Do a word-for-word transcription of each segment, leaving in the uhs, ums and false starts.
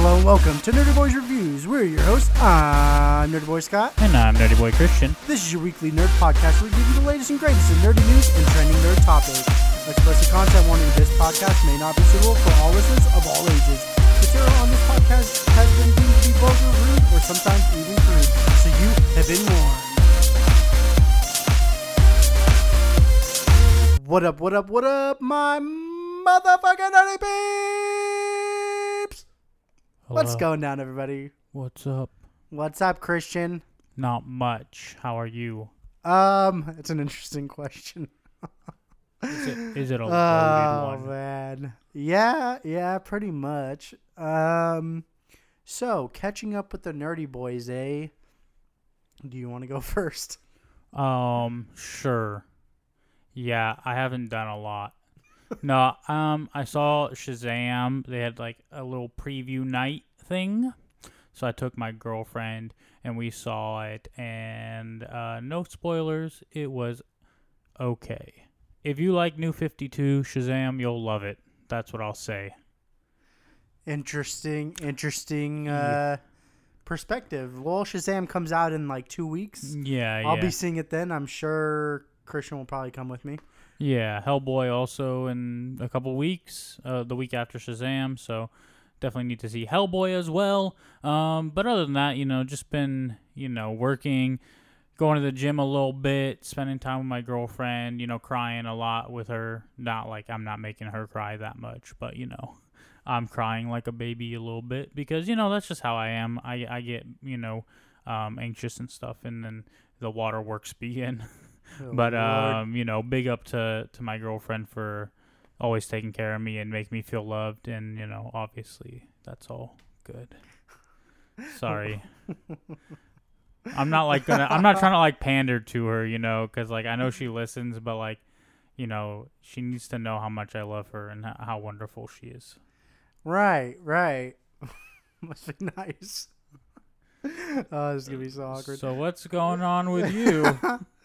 hello, and welcome to Nerdy Boys Reviews. We're your hosts. I'm Nerdy Boy Scott. And I'm Nerdy Boy Christian. This is your weekly nerd podcast where we give you the latest and greatest in nerdy news and trending nerd topics. Explicit content warning: this podcast may not be suitable for all listeners of all ages. Material on this podcast has been deemed to be vulgar, rude, or sometimes even crude, so you have been warned. What up, what up, what up, my motherfucking nerdy peeps? Hello. What's going down, everybody? What's up? What's up, Christian? Not much. How are you? Um, it's an interesting question. Is it, is it a loaded Oh, one? man. Yeah, yeah, pretty much. Um, so, catching up with the nerdy boys, eh? Do you want to go first? Um, sure. Yeah, I haven't done a lot. No, um, I saw Shazam. They had like a little preview night thing. So I took my girlfriend and we saw it, and uh, no spoilers. It was okay. If you like New fifty-two Shazam, you'll love it. That's what I'll say. Interesting, interesting uh, Yeah. perspective. Well, Shazam comes out in like two weeks. Yeah, I'll yeah. be seeing it then. I'm sure Christian will probably come with me. Yeah, Hellboy also in a couple weeks, uh, the week after Shazam, so definitely need to see Hellboy as well. Um, but other than that, you know, just been, you know, working, going to the gym a little bit, spending time with my girlfriend, you know, crying a lot with her. Not like I'm not making her cry that much, but, you know, I'm crying like a baby a little bit because, you know, that's just how I am. I, I get, you know, um, anxious and stuff, and then the waterworks begin. Oh, But, Lord. um, you know, big up to, to my girlfriend for always taking care of me and make me feel loved. And, you know, obviously that's all good. Sorry. I'm not like gonna, I'm not trying to like pander to her, you know, because like I know she listens, but like, you know, she needs to know how much I love her and how, how wonderful she is. Right, right. Must be nice. Oh, this is gonna be so awkward. So what's going on with you?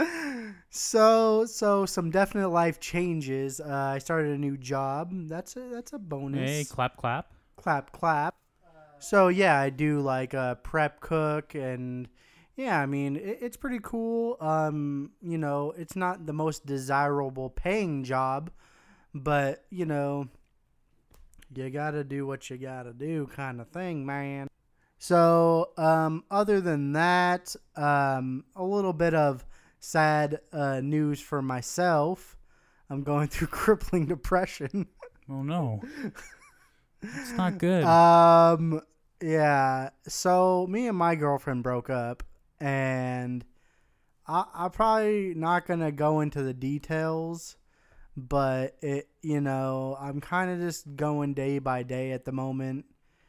so, so some definite life changes. Uh, I started a new job. That's a that's a bonus. Hey, clap, clap. Clap, clap. So yeah, I do like uh, prep cook, and yeah, I mean it, it's pretty cool. Um, you know, it's not the most desirable paying job, but you know, you gotta do what you gotta do, kind of thing, man. So, um, other than that, um, a little bit of sad uh, news for myself. I'm going through crippling depression. Oh no, it's not good. Um, yeah. So me and my girlfriend broke up, and I, I'm probably not gonna go into the details, but it, you know, I'm kind of just going day by day at the moment,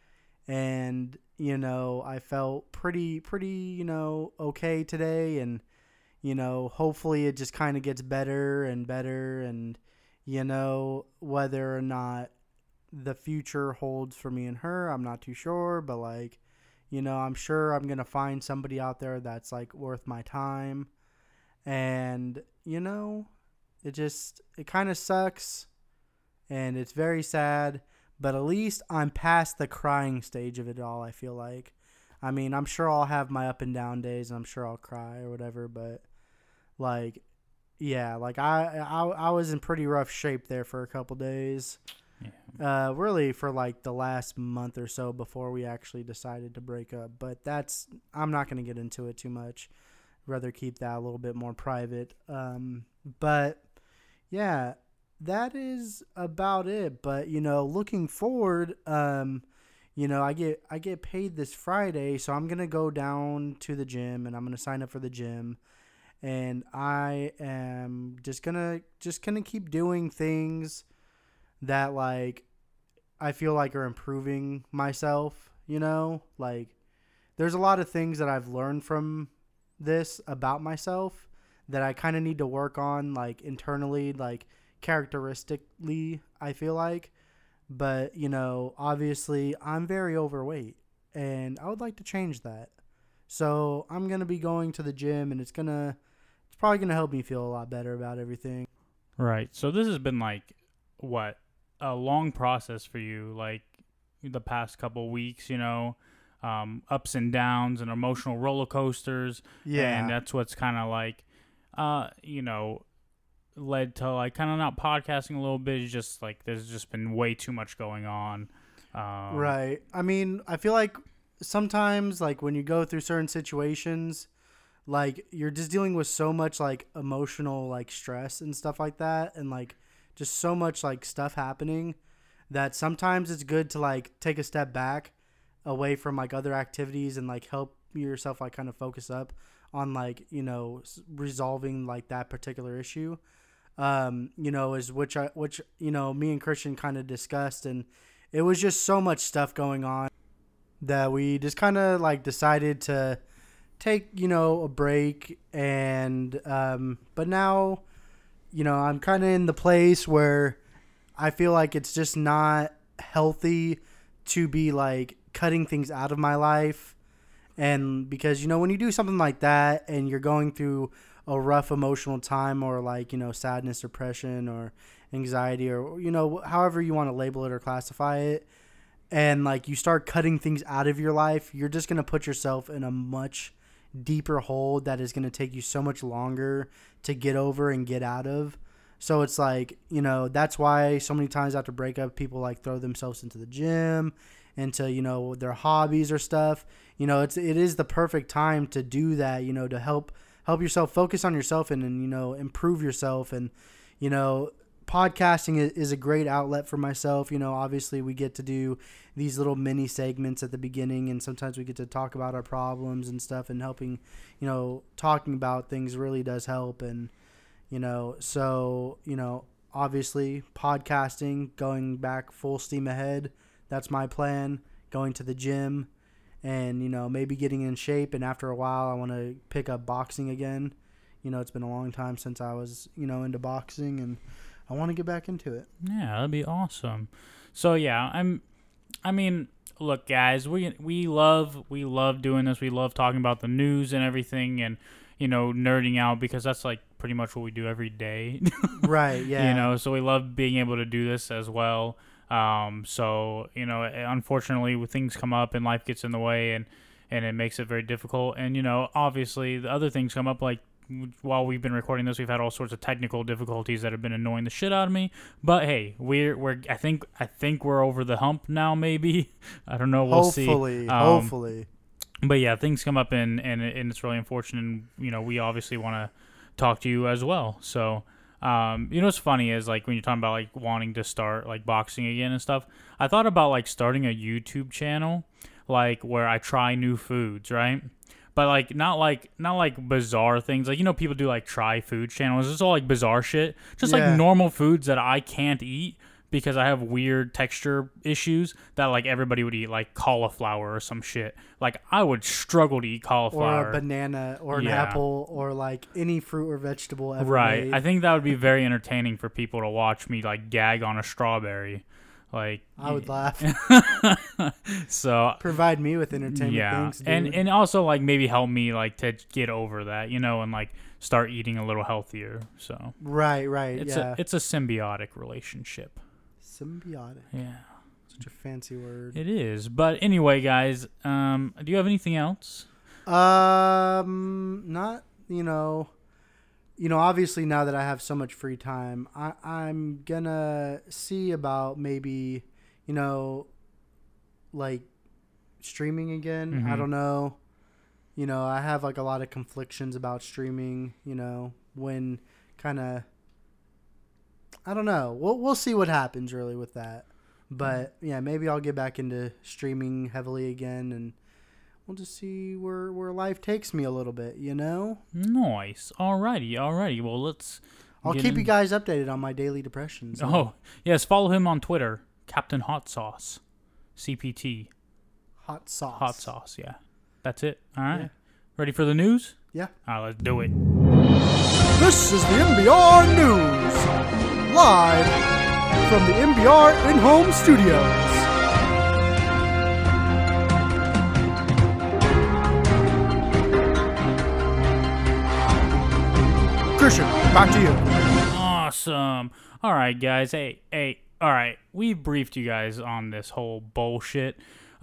and you know, I felt pretty, pretty, you know, okay today, and you know, hopefully it just kind of gets better and better, and you know, whether or not the future holds for me and her, I'm not too sure, but like, you know, I'm sure I'm gonna find somebody out there that's like worth my time, and you know, it just it kind of sucks, and it's very sad, but at least I'm past the crying stage of it all. I feel like, I mean, I'm sure I'll have my up and down days, and I'm sure I'll cry or whatever, but like, yeah, like I I, I was in pretty rough shape there for a couple days. Yeah. Uh, really for like the last month or so before we actually decided to break up. But that's, I'm not going to get into it too much. Rather keep that a little bit more private. Um, but yeah, that is about it. But, you know, looking forward, um, you know, I get, I get paid this Friday, so I'm going to go down to the gym and I'm going to sign up for the gym. And I am just going to, just going to keep doing things that like I feel like are improving myself, you know? Like there's a lot of things that I've learned from this about myself that I kind of need to work on, like internally, like characteristically, I feel like. But, you know, obviously I'm very overweight and I would like to change that. So I'm going to be going to the gym, and it's going to, it's probably going to help me feel a lot better about everything. Right. So this has been like, what, a long process for you. Like, the past couple weeks, you know, um, ups and downs and emotional roller coasters. Yeah. And that's what's kind of like, uh, you know, led to like kind of not podcasting a little bit. It's just like there's just been way too much going on. Um, Right. I mean, I feel like sometimes, like, when you go through certain situations, like, you're just dealing with so much, like, emotional, like, stress and stuff like that, and, like, just so much, like, stuff happening that sometimes it's good to, like, take a step back away from, like, other activities and, like, help yourself, like, kind of focus up on, like, you know, resolving, like, that particular issue, um, you know, is which, I, which, you know, me and Christian kind of discussed, and it was just so much stuff going on that we just kind of like decided to take, you know, a break. And, um, but now, you know, I'm kind of in the place where I feel like it's just not healthy to be like cutting things out of my life. And because, you know, when you do something like that and you're going through a rough emotional time or like, you know, sadness, depression, or anxiety, or, you know, however you want to label it or classify it, and like you start cutting things out of your life, you're just going to put yourself in a much deeper hole that is going to take you so much longer to get over and get out of. So it's like, you know, that's why so many times after breakup, people like throw themselves into the gym, into, you know, their hobbies or stuff. You know, it's it is the perfect time to do that, you know, to help help yourself focus on yourself and, and you know, improve yourself. And, you know, podcasting is a great outlet for myself. You know, obviously we get to do these little mini segments at the beginning, and sometimes we get to talk about our problems and stuff, and helping, you know, talking about things really does help. And, you know, so, you know, obviously podcasting, going back full steam ahead. That's my plan, going to the gym and, you know, maybe getting in shape. And after a while, I want to pick up boxing again. You know, it's been a long time since I was, you know, into boxing, and I want to get back into it. Yeah, that'd be awesome. So yeah, I'm. I mean, look, guys, we we love we love doing this. We love talking about the news and everything, and you know, nerding out, because that's like pretty much what we do every day. Right. Yeah. You know, so we love being able to do this as well. Um. So you know, unfortunately, when things come up and life gets in the way, and and it makes it very difficult. And you know, obviously, the other things come up, like, while we've been recording this, we've had all sorts of technical difficulties that have been annoying the shit out of me. But hey, we're we're I think I think we're over the hump now. Maybe I don't know. We'll hopefully, see. Um, hopefully. But yeah, things come up, and and and it's really unfortunate. And, you know, we obviously want to talk to you as well. So, um, you know, what's funny is, like, when you're talking about like wanting to start like boxing again and stuff, I thought about like starting a YouTube channel, like where I try new foods, right? But like not like not like bizarre things. Like, you know, people do like try food channels. It's all like bizarre shit. Just Yeah. like normal foods that I can't eat because I have weird texture issues that like everybody would eat, like cauliflower or some shit. Like I would struggle to eat cauliflower. Or a banana or an Yeah. apple or like any fruit or vegetable ever Right. made. I think that would be very entertaining for people to watch me like gag on a strawberry. Like I would laugh. So Provide me with entertainment yeah, things, dude. and and also like maybe help me like to get over that, you know, and like start eating a little healthier. So right, right, it's yeah. a it's a symbiotic relationship. Symbiotic. Yeah, Such a fancy word. it is. But anyway, guys, um, do you have anything else? Um, not, you know, you know, obviously now that I have so much free time, I, I'm gonna see about maybe, you know, like streaming again. Mhm. I don't know. You know, I have like a lot of conflictions about streaming, you know, when kind of, I don't know. We'll, we'll see what happens really with that. But yeah, maybe I'll get back into streaming heavily again, and we'll just see where, where life takes me a little bit, you know? Nice. Alrighty, alrighty. Well, let's. I'll get keep in- you guys updated on my daily depressions. Oh yes, follow him on Twitter, Captain Hot Sauce, C P T. Hot sauce. Hot sauce. Yeah, that's it. All right. Yeah. Ready for the news? Yeah. All right, let's do it. This is the M B R News, live from the M B R in-home studios. Christian, back to you. Awesome. All right, guys. Hey, hey. all right, we briefed you guys on this whole bullshit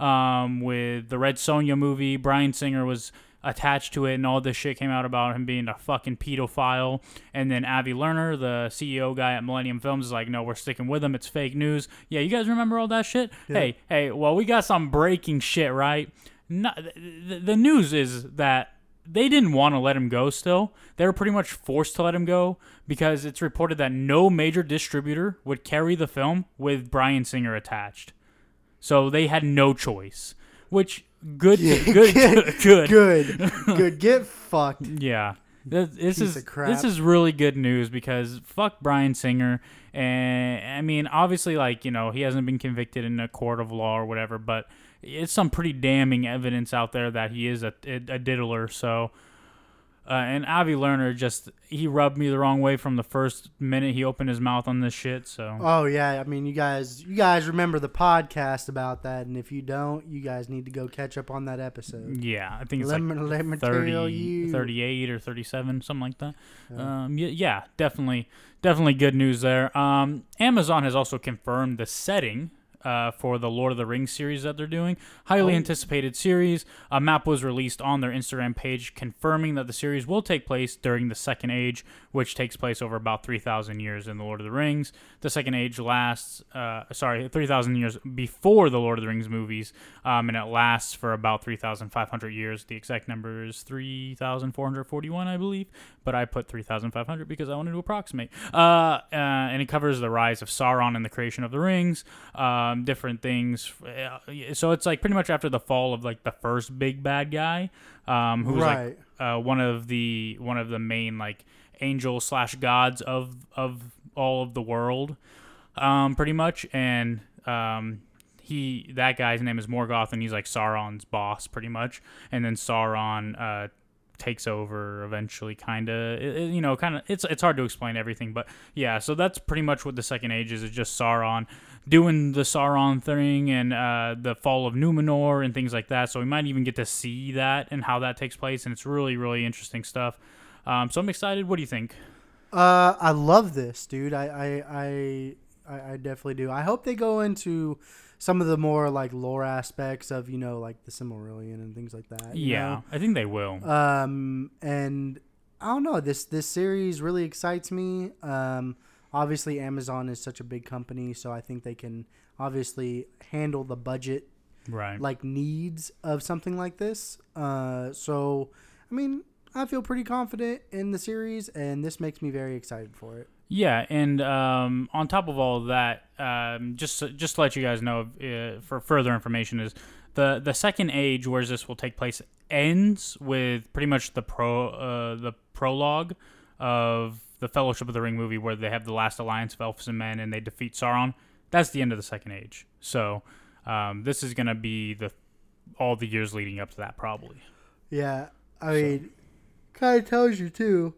um, with the Red Sonja movie. Bryan Singer was attached to it, and all this shit came out about him being a fucking pedophile. And then Avi Lerner, the C E O guy at Millennium Films, is like, no, we're sticking with him. It's fake news. Yeah, you guys remember all that shit? Yeah. Hey, hey, well, we got some breaking shit, right? No, the, the news is that they didn't want to let him go still. They were pretty much forced to let him go because it's reported that no major distributor would carry the film with Bryan Singer attached. So they had no choice, which... Good, good, good, good, good, good. Get fucked. Yeah, this, this Piece is of crap. this is really good news because fuck Bryan Singer, and I mean, obviously, like you know, he hasn't been convicted in a court of law or whatever, but it's some pretty damning evidence out there that he is a a, a diddler. So, uh, and Avi Lerner just he rubbed me the wrong way from the first minute he opened his mouth on this shit. So. Oh yeah, I mean, you guys, you guys remember the podcast about that, and if you don't, you guys need to go catch up on that episode. Yeah, I think it's let like me, let me thirty, tell you. thirty-eight or thirty-seven, something like that. Yeah. Um, yeah, yeah, definitely, definitely good news there. Um, Amazon has also confirmed the setting uh, for the Lord of the Rings series that they're doing. Highly oh. anticipated series. A map was released on their Instagram page confirming that the series will take place during the Second Age, which takes place over about three thousand years in the Lord of the Rings. The Second Age lasts, uh, sorry, three thousand years before the Lord of the Rings movies, um, and it lasts for about three thousand five hundred years. The exact number is three thousand four hundred forty-one, I believe, but I put three thousand five hundred because I wanted to approximate. Uh, uh, and it covers the rise of Sauron and the creation of the rings, um, different things. So it's like pretty much after the fall of like the first big bad guy, um, who was right. like uh, one of the one of the main like angel slash gods of of all of the world, um, pretty much. And um, he that guy's name is Morgoth, and he's like Sauron's boss, pretty much. And then Sauron uh, takes over eventually, kind of. You know, kind of. It's it's hard to explain everything, but yeah. So that's pretty much what the Second Age is. It's just Sauron doing the Sauron thing and uh, the fall of Numenor and things like that. So we might even get to see that and how that takes place, and it's really, really interesting stuff. Um, so I'm excited. What do you think? Uh, I love this, dude. I, I, I, I definitely do. I hope they go into some of the more like lore aspects of, you know, like the Silmarillion and things like that. You Yeah, know? I think they will. Um, and I don't know. This this series really excites me. Um, obviously Amazon is such a big company, so I think they can obviously handle the budget right like needs of something like this. Uh, so I mean, I feel pretty confident in the series, and this makes me very excited for it. Yeah, and um, on top of all of that, um, just just to let you guys know, uh, for further information, is the the Second Age, where this will take place, ends with pretty much the pro uh, the prologue of the Fellowship of the Ring movie, where they have the last alliance of elves and men, and they defeat Sauron. That's the end of the Second Age. So um, this is gonna be the all the years leading up to that, probably. Yeah, I So. mean, kind of tells you too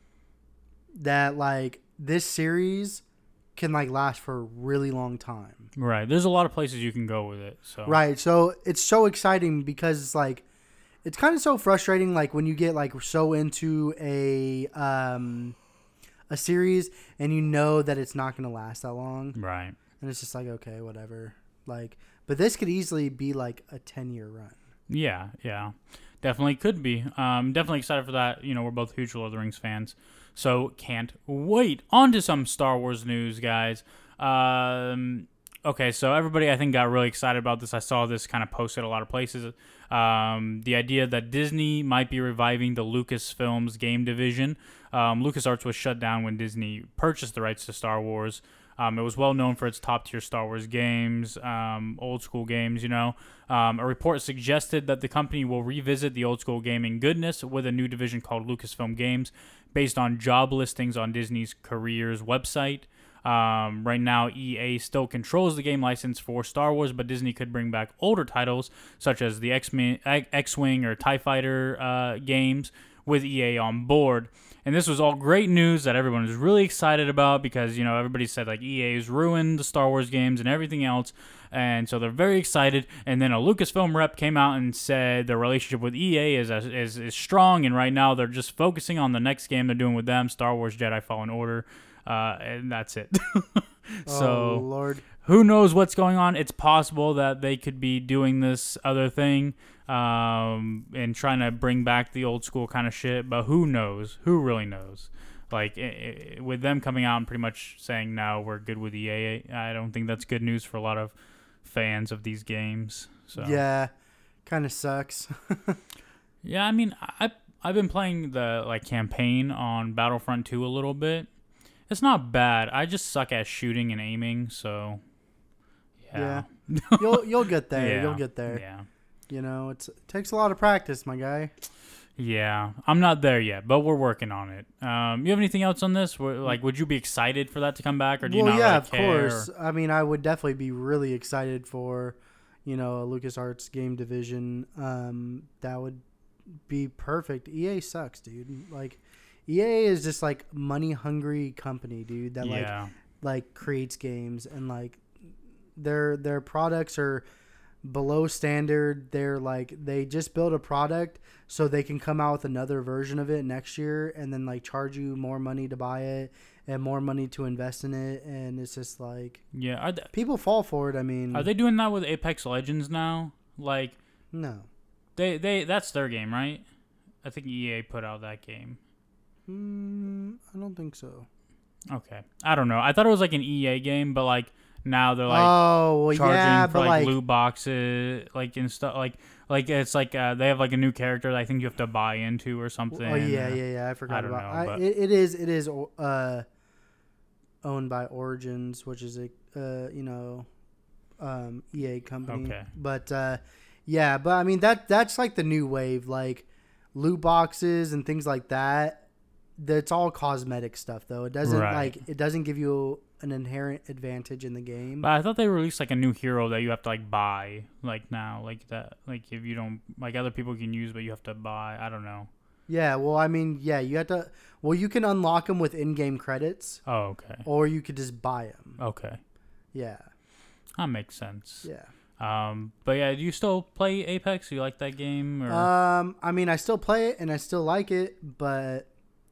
that like this series can like last for a really long time. Right. There's a lot of places you can go with it. So Right. So it's so exciting because it's like it's kind of so frustrating like when you get like so into a um a series and you know that it's not going to last that long. Right. And it's just like, okay, whatever. Like, but this could easily be like a ten-year run. Yeah, yeah. Definitely could be. Um, definitely excited for that. You know, we're both huge Lord of the Rings fans, so can't wait. On to some Star Wars news, guys. Um, okay, so everybody, I think, got really excited about this. I saw this kind of posted a lot of places. Um, the idea that Disney might be reviving the Lucasfilms game division. Um, LucasArts was shut down when Disney purchased the rights to Star Wars. Um, it was well known for its top-tier Star Wars games, um, old-school games, you know. Um, a report suggested that the company will revisit the old-school gaming goodness with a new division called Lucasfilm Games based on job listings on Disney's careers website. Um, right now, E A still controls the game license for Star Wars, but Disney could bring back older titles such as the X-Wing or TIE Fighter uh, games with E A on board. And this was all great news that everyone was really excited about because, you know, everybody said, like, E A's ruined the Star Wars games and everything else. And so they're very excited. And then a Lucasfilm rep came out and said the relationship with E A is, is, is strong. And right now they're just focusing on the next game they're doing with them, Star Wars Jedi Fallen Order. uh, and that's it. Oh So Lord. who knows what's going on? It's possible that they could be doing this other thing um, and trying to bring back the old school kind of shit. But who knows? Who really knows? Like it, it, with them coming out and pretty much saying no, we're good with E A. I don't think that's good news for a lot of fans of these games. So Yeah, kind of sucks. yeah, I mean, I I've been playing the like campaign on Battlefront two a little bit. It's not bad. I just suck at shooting and aiming, so yeah. Yeah. You'll you'll get there. Yeah. You'll get there. Yeah. You know, it's, it takes a lot of practice, my guy. Yeah. I'm not there yet, but we're working on it. Um, you have anything else on this? Where, like, would you be excited for that to come back, or do you Well, not yeah, really of care? course. I mean, I would definitely be really excited for, you know, a LucasArts game division. Um, that would be perfect. E A sucks, dude. Like, E A is just like money hungry company, dude. That like Yeah. like creates games, and like their their products are below standard. They're like they just build a product so they can come out with another version of it next year, and then like charge you more money to buy it and more money to invest in it, and it's just like Yeah. Are they, people fall for it. I mean, are they doing that with Apex Legends now? Like, no. they they that's their game, right? I think E A put out that game. Mm, I don't think so. Okay. I don't know. I thought it was like an E A game, but like now they're like oh, well, charging yeah, for but like, like, loot boxes, like and stuff. Like like it's like uh, they have like a new character that I think you have to buy into or something. oh yeah, or- yeah, yeah. I forgot I don't about. know, I, but- it, it is, it is, uh, owned by Origins, which is a, uh, you know, um, E A company. Okay. But uh, yeah, but I mean that that's like the new wave, like loot boxes and things like that. That's all cosmetic stuff, though. It doesn't Right. like it doesn't give you an inherent advantage in the game. But I thought they released like a new hero that you have to like buy like now, like that. Like if you don't like other people can use, but you have to buy. I don't know. Yeah, well, I mean, yeah, you have to. Well, you can unlock them with in-game credits, Oh, okay. or you could just buy them. Okay. Yeah, That makes sense. yeah. Um, but yeah, do you still play Apex? Do you like that game? Or Um, I mean, I still play it and I still like it, but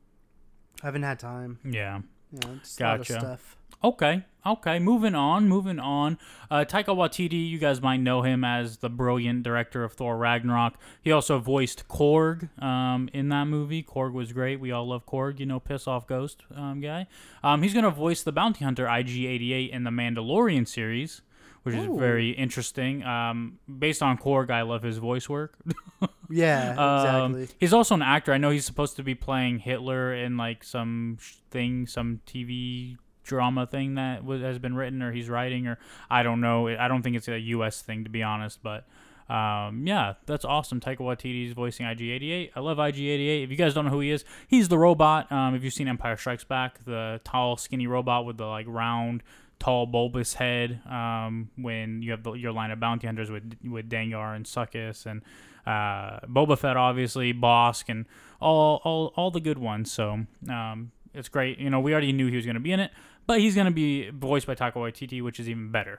I haven't had time. yeah. You know, just a lot of Gotcha. stuff. Okay, okay. Moving on, moving on. Uh, Taika Waititi, you guys might know him as the brilliant director of Thor Ragnarok. He also voiced Korg um, in that movie. Korg was great. We all love Korg, you know, piss off ghost um, guy. Um, he's going to voice the bounty hunter I G eighty-eight in the Mandalorian series, which is Ooh. very interesting. Um, based on Korg, I love his voice work. Yeah, Um, exactly. he's also an actor. I know he's supposed to be playing Hitler in like some sh- thing, some T V drama thing that was, has been written or he's writing, or I don't know. I don't think it's a U S thing, to be honest. But um, yeah, that's awesome. Taika Waititi's voicing I G eighty-eight. I love I G eighty-eight. If you guys don't know who he is, he's the robot. Um, if you've seen Empire Strikes Back, the tall, skinny robot with the like round, tall, bulbous head. Um, when you have the, your line of bounty hunters with with Dengar and Succus and uh, Boba Fett, obviously, Bosk, and all all all the good ones. So um, it's great. You know, we already knew he was going to be in it, but he's going to be voiced by Taika Waititi, which is even better.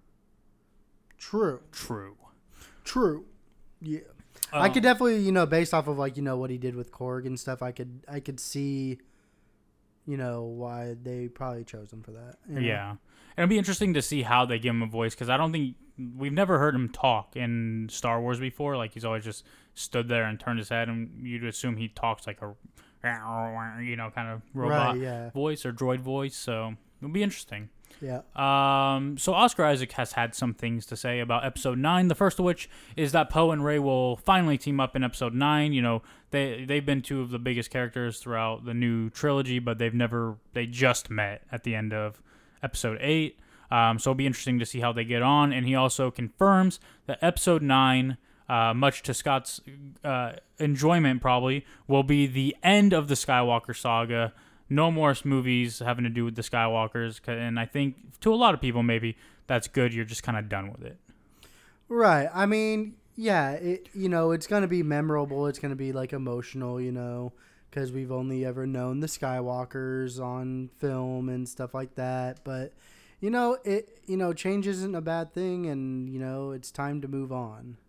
True, True. true. Yeah, I could definitely, you know, based off of like you know what he did with Korg and stuff, I could I could see, you know, why they probably chose him for that. you know? Yeah. And it'll be interesting to see how they give him a voice, because I don't think we've never heard him talk in Star Wars before. Like, he's always just stood there and turned his head, and you'd assume he talks like a, you know, kind of robot Right, yeah. voice or droid voice. So it'll be interesting. Yeah. Um, so Oscar Isaac has had some things to say about episode nine. The first of which is that Poe and Rey will finally team up in episode nine. You know, they they've been two of the biggest characters throughout the new trilogy, but they've never they just met at the end of episode eight. Um, so it'll be interesting to see how they get on. And he also confirms that episode nine, uh, much to Scott's uh, enjoyment probably, will be the end of the Skywalker saga. No more movies having to do with the Skywalkers, and I think to a lot of people maybe that's good. You're just kind of done with it. Right. I mean, yeah, it, you know, it's going to be memorable. It's going to be like emotional, you know, because we've only ever known the Skywalkers on film and stuff like that. But, you know, it, you know, change isn't a bad thing, and, you know, it's time to move on.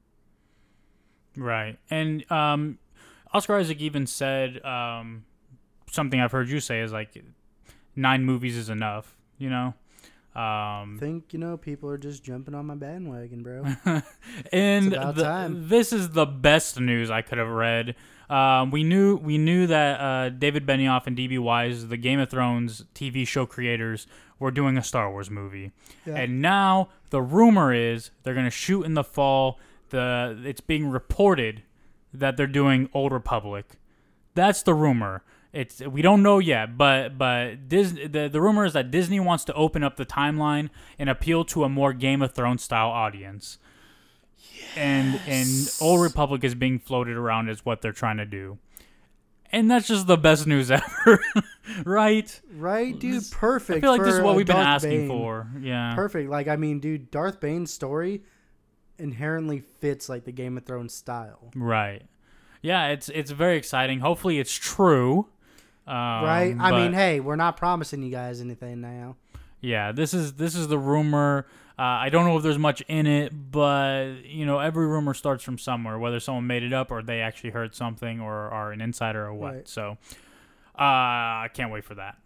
Right. And um, Oscar Isaac even said um, something I've heard you say is like, nine movies is enough. You know. Um, I think, you know, people are just jumping on my bandwagon, bro. and It's about the, time. this is the best news I could have read. Um, we knew we knew that uh, David Benioff and D B Wise, the Game of Thrones T V show creators, were doing a Star Wars movie, Yeah. and now the rumor is they're gonna shoot in the fall. The it's being reported that they're doing Old Republic. That's the rumor. It's we don't know yet, but but Disney, the the rumor is that Disney wants to open up the timeline and appeal to a more Game of Thrones style audience. Yes. And and Old Republic is being floated around as what they're trying to do. And that's just the best news ever, right? Right, dude. This, perfect. I feel like this is for, what uh, we've been Darth asking Bane. for. Yeah. Perfect. Like, I mean, dude, Darth Bane's story inherently fits like the Game of Thrones style. Right. Yeah, it's it's very exciting. Hopefully it's true. Um, right? I mean, but- hey, we're not promising you guys anything now. Yeah, this is this is the rumor. Uh, I don't know if there's much in it, but you know, every rumor starts from somewhere, whether someone made it up or they actually heard something or are an insider or what. Right. So, uh, I can't wait for that.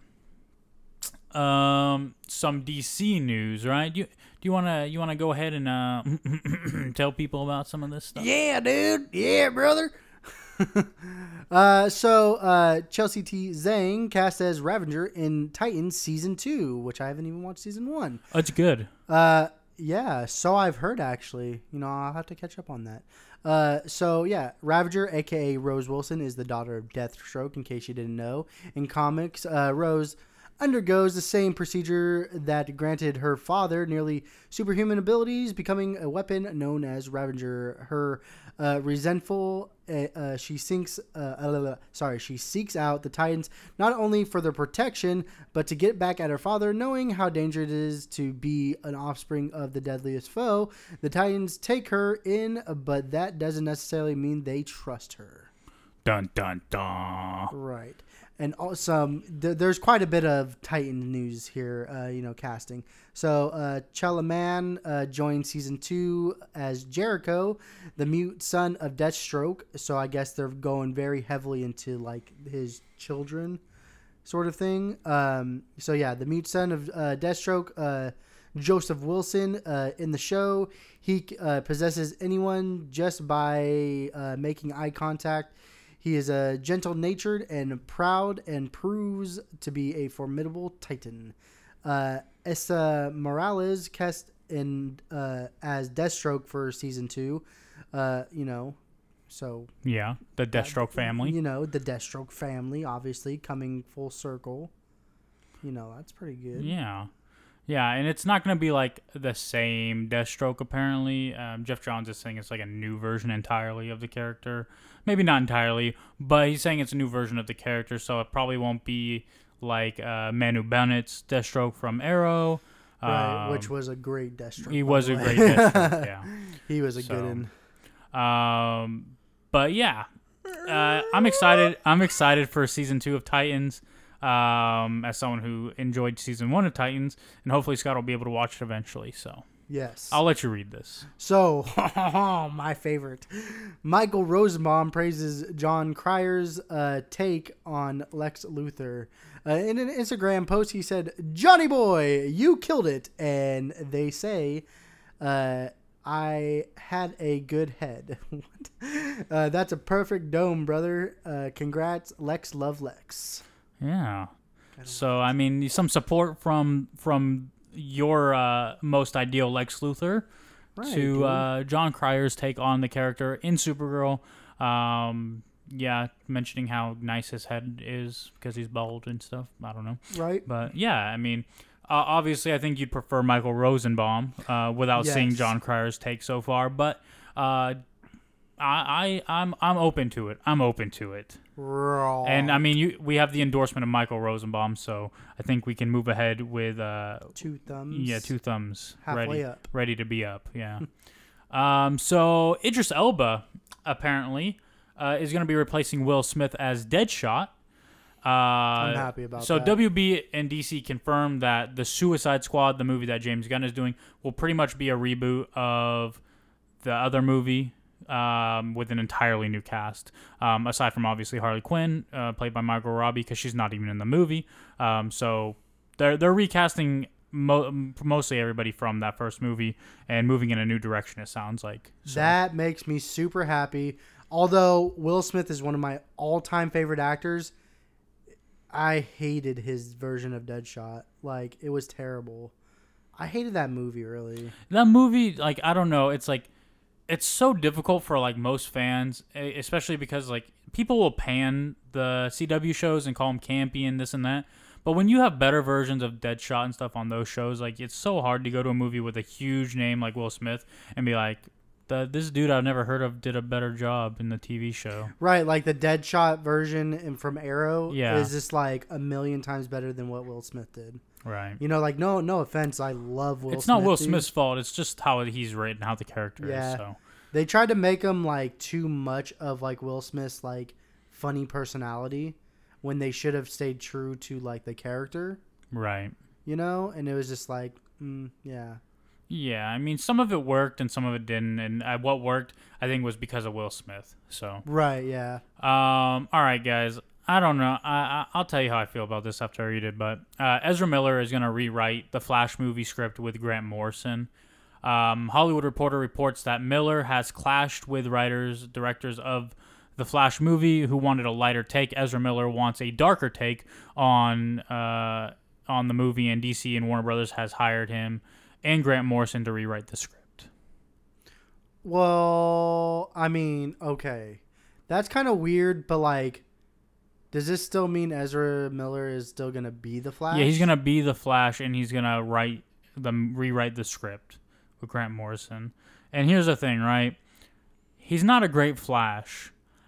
Um, some D C news, right? Do you do you wanna you wanna go ahead and uh tell people about some of this stuff? Yeah, dude. Yeah, brother. uh, so uh, Chelsea T. Zhang cast as Ravager in Titans season two, which I haven't even watched season one. Oh, it's good. Uh, yeah, so I've heard actually. You know, I'll have to catch up on that. Uh, so yeah, Ravager, aka Rose Wilson, is the daughter of Deathstroke. In case you didn't know, in comics, uh, Rose undergoes the same procedure that granted her father nearly superhuman abilities, becoming a weapon known as Ravager. Her uh, resentful, uh, uh, she sinks. Uh, uh, sorry, she seeks out the Titans not only for their protection, but to get back at her father. Knowing how dangerous it is to be an offspring of the deadliest foe, the Titans take her in, but that doesn't necessarily mean they trust her. Dun dun dun. Right. And also, th- there's quite a bit of Titan news here, uh, you know, casting. So, uh, Chalaman uh, joined season two as Jericho, the mute son of Deathstroke. So, I guess they're going very heavily into, like, his children sort of thing. Um, so, yeah, the mute son of uh, Deathstroke, uh, Joseph Wilson, uh, in the show. He uh, possesses anyone just by uh, making eye contact. He is a uh, gentle-natured and proud and proves to be a formidable titan. Uh, Essa Morales cast in uh, as Deathstroke for season two. Uh, you know, so Yeah, the Deathstroke family. You know, the Deathstroke family, obviously coming full circle. You know, that's pretty good. Yeah. Yeah, and it's not going to be like the same Deathstroke, apparently. Um, Jeff Johns is saying it's like a new version entirely of the character. Maybe not entirely, but he's saying it's a new version of the character, so it probably won't be like uh, Manu Bennett's Deathstroke from Arrow. Right, Um, which was a great Deathstroke. He by was the a way. great Deathstroke, yeah. He was a So, good one. Um, but yeah, uh, I'm excited. I'm excited for season two of Titans. Um, as someone who enjoyed season one of Titans, and hopefully Scott will be able to watch it eventually. So Yes. I'll let you read this. So, my favorite. Michael Rosenbaum praises John Cryer's uh, take on Lex Luthor. Uh, in an Instagram post, he said, "Johnny boy, you killed it." And they say, uh, I had a good head. What? Uh, that's a perfect dome, brother. Uh, congrats, Lex love Lex. Yeah. So I mean, some support from from your uh, most ideal Lex Luthor Right, to dude. uh, John Cryer's take on the character in Supergirl. Um, yeah, mentioning how nice his head is because he's bald and stuff. I don't know, Right? but yeah, I mean, uh, obviously, I think you'd prefer Michael Rosenbaum uh, without seeing Yes. John Cryer's take so far, but uh, I, I I'm I'm open to it. I'm open to it. Raw. And I mean, you we have the endorsement of Michael Rosenbaum, so I think we can move ahead with uh, two thumbs. yeah, two thumbs Halfway ready, up. ready to be up. Yeah. um. So Idris Elba apparently uh, is going to be replacing Will Smith as Deadshot. Uh, I'm happy about so that. W B and D C confirmed that the Suicide Squad, the movie that James Gunn is doing, will pretty much be a reboot of the other movie um, with an entirely new cast. Um, aside from obviously Harley Quinn, uh, played by Margot Robbie, because she's not even in the movie. Um, so they're they're recasting mo- mostly everybody from that first movie and moving in a new direction. It sounds like so. That makes me super happy. Although Will Smith is one of my all-time favorite actors, I hated his version of Deadshot. Like, it was terrible. I hated that movie, really. That movie, like, I don't know. It's like, it's so difficult for like most fans, e- especially because like people will pan the C W shows and call them campy and this and that. But when you have better versions of Deadshot and stuff on those shows, like it's so hard to go to a movie with a huge name like Will Smith and be like, the, this dude I've never heard of did a better job in the T V show. Right, like the Deadshot version in- from Arrow Yeah. is just like a million times better than what Will Smith did. Right. You know, like no, no offense, I love Will. It's Smith, not Will dude. Smith's fault. It's just how he's written, how the character Yeah. is. So They tried to make him like too much of like Will Smith's like funny personality when they should have stayed true to like the character, right. you know? And it was just like, mm, yeah. Yeah, I mean, some of it worked and some of it didn't, and uh, what worked, I think, was because of Will Smith. So, Right, yeah. um, all right, guys. I don't know. I, I I'll tell you how I feel about this after I read it. But uh, Ezra Miller is gonna rewrite the Flash movie script with Grant Morrison. Um, Hollywood Reporter reports that Miller has clashed with writers, directors of the Flash movie who wanted a lighter take. Ezra Miller wants a darker take on uh, on the movie, and D C and Warner Brothers has hired him and Grant Morrison to rewrite the script. Well, I mean, okay. That's kind of weird, but like, does this still mean Ezra Miller is still going to be the Flash? Yeah, he's gonna be the Flash, and he's gonna write the rewrite the script with Grant Morrison. And here's the thing, right? He's not a great Flash,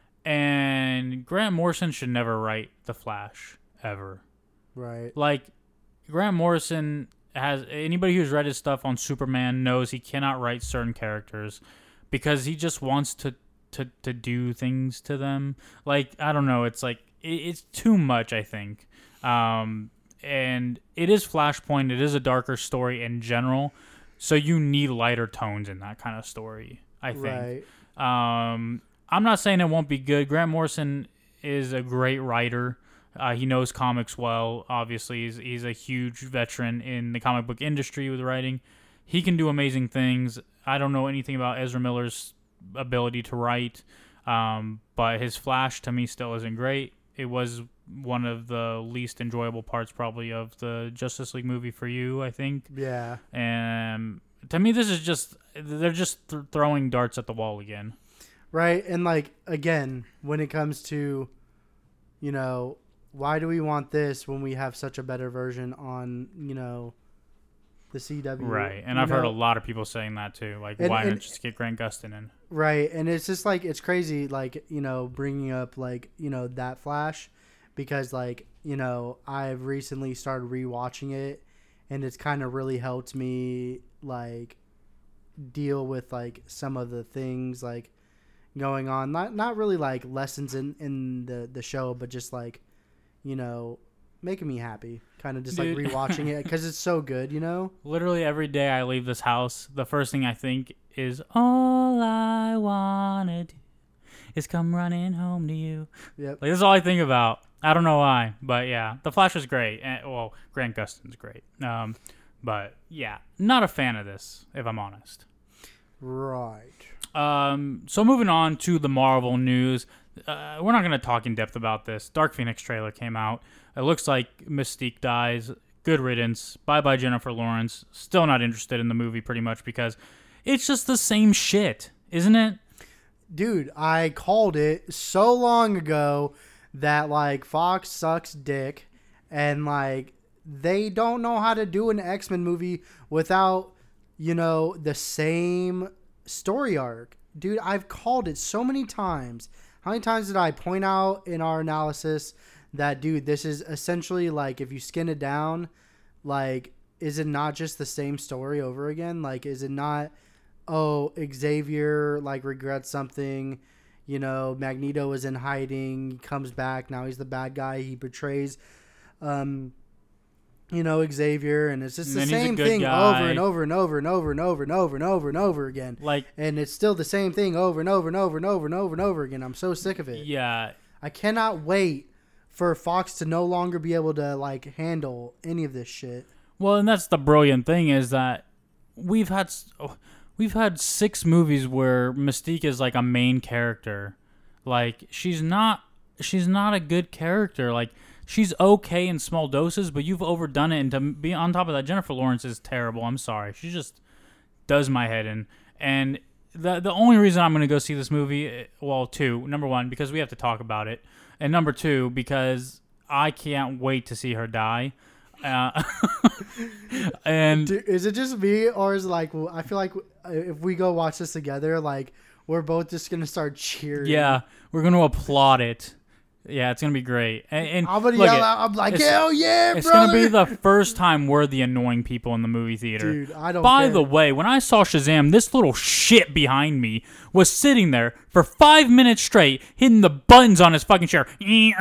and Grant Morrison should never write the Flash ever. Right. Like, Grant Morrison has anybody who's read his stuff on Superman knows he cannot write certain characters because he just wants to to, to do things to them. Like, I don't know, it's like it, it's too much, I think. Um, and it is Flashpoint. It is a darker story in general, so you need lighter tones in that kind of story, I think. Right. Um, I'm not saying it won't be good. Grant Morrison is a great writer. Uh, he knows comics well. Obviously, he's, he's a huge veteran in the comic book industry with writing. He can do amazing things. I don't know anything about Ezra Miller's ability to write, um, but his Flash to me still isn't great. It was one of the least enjoyable parts probably of the Justice League movie for you, I think. Yeah. And to me, this is just, they're just th- throwing darts at the wall again. Right. And like, again, when it comes to, you know, why do we want this when we have such a better version on, you know, the C W? Right. And you I've know? heard a lot of people saying that too. Like, And- why and- not just get Grant Gustin in? Right. And it's just like, it's crazy, like, you know, bringing up like, you know, that Flash, because like, you know, I've recently started rewatching it, and it's kind of really helped me like deal with like some of the things like going on. Not not really like lessons in, in the, the show, but just like, you know, making me happy. Kind of just Dude. like rewatching it because it's so good, you know? Literally every day I leave this house, the first thing I think is, all I wanna do is come running home to you. Yep. Like, that's all I think about. I don't know why, but yeah, the Flash is great. And, well, Grant Gustin's great. Um, but yeah, not a fan of this, if I'm honest. Right. Um, so moving on to the Marvel news. Uh, we're not going to talk in depth about this. Dark Phoenix trailer came out. It looks like Mystique dies. Good riddance. Bye-bye Jennifer Lawrence. Still not interested in the movie pretty much because it's just the same shit, isn't it? Dude, I called it so long ago that like Fox sucks dick, and like they don't know how to do an X-Men movie without, you know, the same story arc. Dude, I've called it so many times. How many times did I point out in our analysis that, dude, this is essentially like, if you skin it down, like, is it not just the same story over again? Like, is it not, oh, Xavier like regrets something, you know, Magneto is in hiding, he comes back, now he's the bad guy, he betrays um you know, Xavier, and it's just And the then he's a same good thing guy. over and over and over and over and over and over and over and over again. Like, and it's still the same thing over and over and over and over and over and over again. I'm so sick of it. yeah, I cannot wait for Fox to no longer be able to like handle any of this shit. well, and that's the brilliant thing is that we've had s- oh, we've had six movies where Mystique is like a main character. Like she's not she's not a good character. Like she's okay in small doses, but you've overdone it. And to be on top of that, Jennifer Lawrence is terrible. I'm sorry, she just does my head in. And the the only reason I'm gonna go see this movie, well, two, number one, because we have to talk about it, and number two, because I can't wait to see her die. Uh, and Dude, is it just me, or is it like I feel like if we go watch this together, like we're both just gonna start cheering? yeah, we're gonna applaud it. Yeah, it's gonna be great. And, and I'm gonna look yell it, out. I'm like, it's- hell yeah, It's brother! gonna be the first time we're the annoying people in the movie theater. Dude, I don't. By care. the way, when I saw Shazam, this little shit behind me was sitting there for five minutes straight, hitting the buttons on his fucking chair. And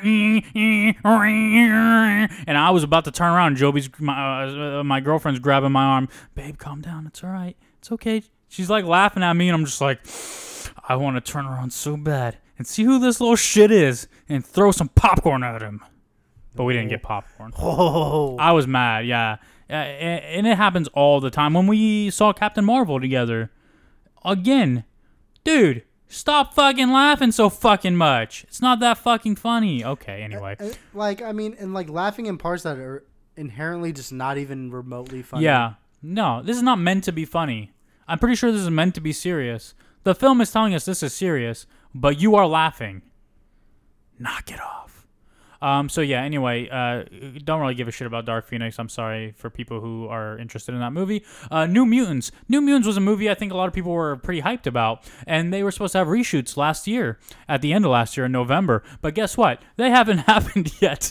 I was about to turn around. Joby's, my, uh, my girlfriend's grabbing my arm. Babe, calm down. It's all right. It's okay. She's like laughing at me, and I'm just like, I want to turn around so bad and see who this little shit is and throw some popcorn at him. But we didn't get popcorn. Oh, I was mad, yeah. Uh, and it happens all the time. When we saw Captain Marvel together, again, dude, stop fucking laughing so fucking much. It's not that fucking funny. Okay, anyway. Uh, like I mean, and like laughing in parts that are inherently just not even remotely funny. Yeah. No, this is not meant to be funny. I'm pretty sure this is meant to be serious. The film is telling us this is serious, but you are laughing. Knock it off. Um, so yeah, anyway, uh, don't really give a shit about Dark Phoenix. I'm sorry for people who are interested in that movie. Uh, New Mutants. New Mutants was a movie I think a lot of people were pretty hyped about, and they were supposed to have reshoots last year, at the end of last year in November. But guess what? They haven't happened yet.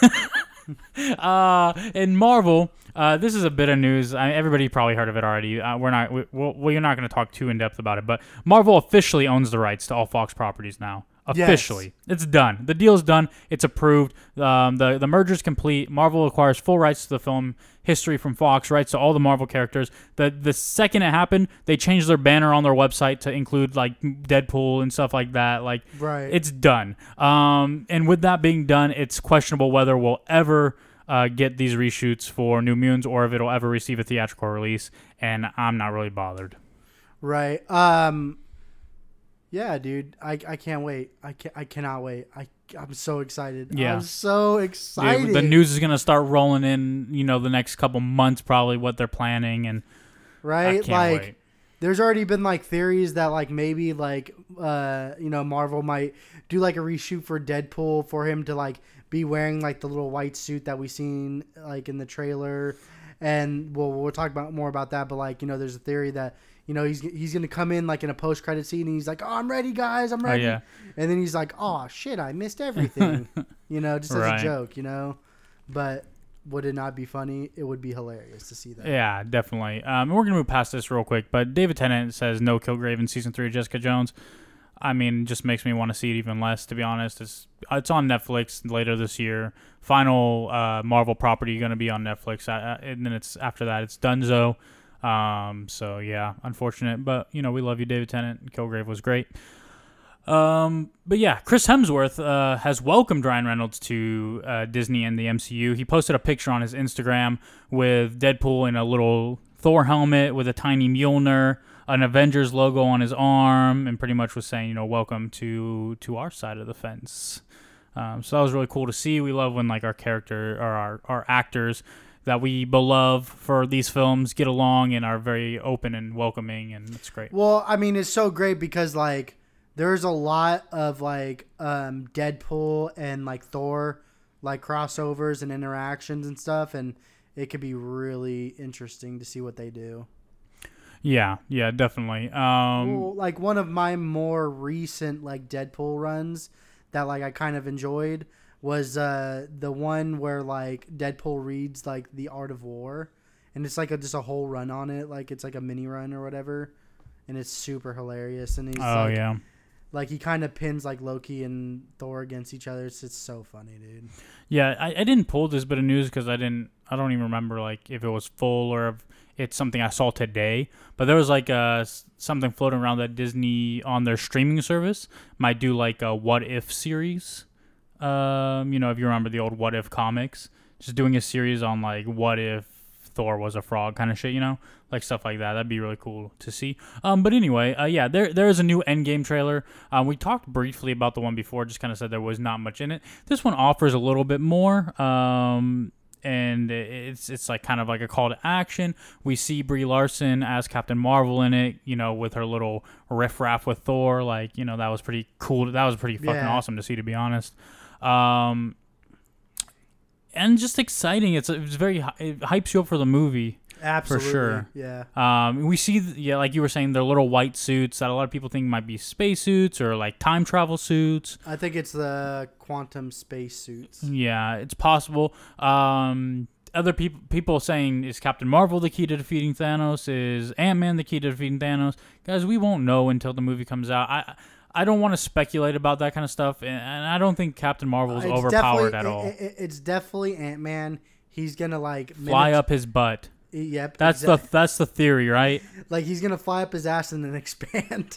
uh, in Marvel, uh, this is a bit of news. I, everybody probably heard of it already. Uh, we're not. We, we'll, we're not going to talk too in depth about it. But Marvel officially owns the rights to all Fox properties now. Officially, yes. It's done. The deal's done. It's approved. Um, the the merger's complete. Marvel acquires full rights to the film history from Fox, rights to all the Marvel characters. The the second it happened, they changed their banner on their website to include like Deadpool and stuff like that. Like, right. It's done. Um, and with that being done, it's questionable whether we'll ever uh, get these reshoots for New Mutants or if it'll ever receive a theatrical release. And I'm not really bothered. Right. Um. Yeah, dude, I, I can't wait. I can I cannot wait. I I'm so excited. Yeah. I'm so excited. Yeah, the news is gonna start rolling in. You know, the next couple months, probably what they're planning, and right, I can't like wait. There's already been like theories that like maybe like uh you know Marvel might do like a reshoot for Deadpool for him to like be wearing like the little white suit that we seen like in the trailer, and we'll we'll talk about more about that. But like you know, there's a theory that. You know, he's he's going to come in like in a post-credit scene and he's like, oh, I'm ready, guys. I'm ready. Oh, yeah. And then he's like, oh, shit, I missed everything. you know, just as right. a joke, you know. But would it not be funny? It would be hilarious to see that. Yeah, definitely. Um, we're going to move past this real quick. But David Tennant says no Kilgrave in season three of Jessica Jones. I mean, it just makes me want to see it even less, to be honest. It's it's on Netflix later this year. Final uh, Marvel property going to be on Netflix. Uh, and then it's after that, it's Dunzo. Um, so yeah, unfortunate, but you know, we love you, David Tennant. Kilgrave was great. Um, but yeah, Chris Hemsworth, uh, has welcomed Ryan Reynolds to, uh, Disney and the M C U. He posted a picture on his Instagram with Deadpool in a little Thor helmet with a tiny Mjolnir, an Avengers logo on his arm, and pretty much was saying, you know, welcome to, to our side of the fence. Um, so that was really cool to see. We love when like our character or our, our actors that we beloved for these films get along and are very open and welcoming, and it's great. Well, I mean, it's so great because like there's a lot of like um, Deadpool and like Thor like crossovers and interactions and stuff, and it could be really interesting to see what they do. Yeah, yeah, definitely. Um, well, like one of my more recent like Deadpool runs that like I kind of enjoyed was uh, the one where like Deadpool reads like The Art of War, and it's like a, just a whole run on it, like it's like a mini run or whatever, and it's super hilarious. And he's oh like, yeah, like he kind of pins like Loki and Thor against each other. It's, it's so funny, dude. yeah. I, I didn't pull this bit of news because I didn't I don't even remember like if it was full or if it's something I saw today. But there was like uh something floating around that Disney on their streaming service might do like a What If series. Um, you know, if you remember the old What If comics, just doing a series on like what if Thor was a frog kind of shit, you know, like stuff like that. That'd be really cool to see. Um, but anyway, uh, yeah, there there is a new Endgame trailer. Um, we talked briefly about the one before, just kind of said there was not much in it. This one offers a little bit more. Um, and it's it's like kind of like a call to action. We see Brie Larson as Captain Marvel in it, you know, with her little riff raff with Thor. Like, you know, that was pretty cool. That was pretty fucking Yeah. awesome to see, to be honest. Um, and just exciting. It's it's very it hypes you up for the movie. Absolutely. For sure. Yeah. Um, we see, yeah, like you were saying, they're little white suits that a lot of people think might be space suits or like time travel suits. I think it's the quantum space suits. Yeah, it's possible. Um, other people people saying, is Captain Marvel the key to defeating Thanos? Is Ant-Man the key to defeating Thanos? Guys, we won't know until the movie comes out. I I don't want to speculate about that kind of stuff, and, and I don't think Captain Marvel is It's overpowered definitely- at all. It, it, it's definitely Ant-Man. He's gonna like Fly mimic- up his butt. Yep. That's exact- the that's the theory, right? like he's gonna fly up his ass and then expand.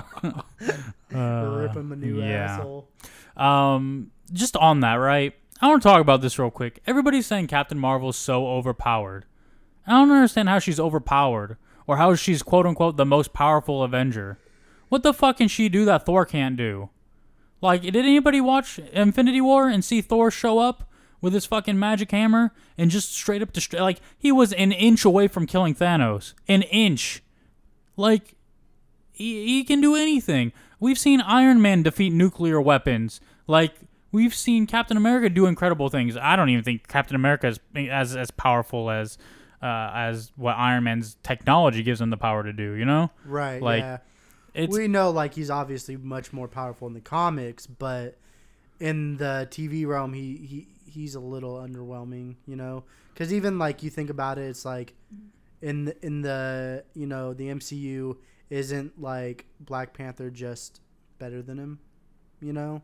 Uh, Rip him a new yeah. asshole. Um, just on that, right? I want to talk about this real quick. Everybody's saying Captain Marvel is so overpowered. I don't understand how she's overpowered, or how she's quote unquote the most powerful Avenger. What the fuck can she do that Thor can't do? Like, did anybody watch Infinity War and see Thor show up with his fucking magic hammer and just straight up destroy? Like, he was an inch away from killing Thanos. An inch. Like, he, he can do anything. We've seen Iron Man defeat nuclear weapons. Like, we've seen Captain America do incredible things. I don't even think Captain America is as as powerful as uh, as what Iron Man's technology gives him the power to do. You know, Right. Like, yeah. it's We know like he's obviously much more powerful in the comics, but in the T V realm, he, he he's a little underwhelming. You know, because even like you think about it, it's like in the, in the you know the M C U, isn't like Black Panther just better than him? You know.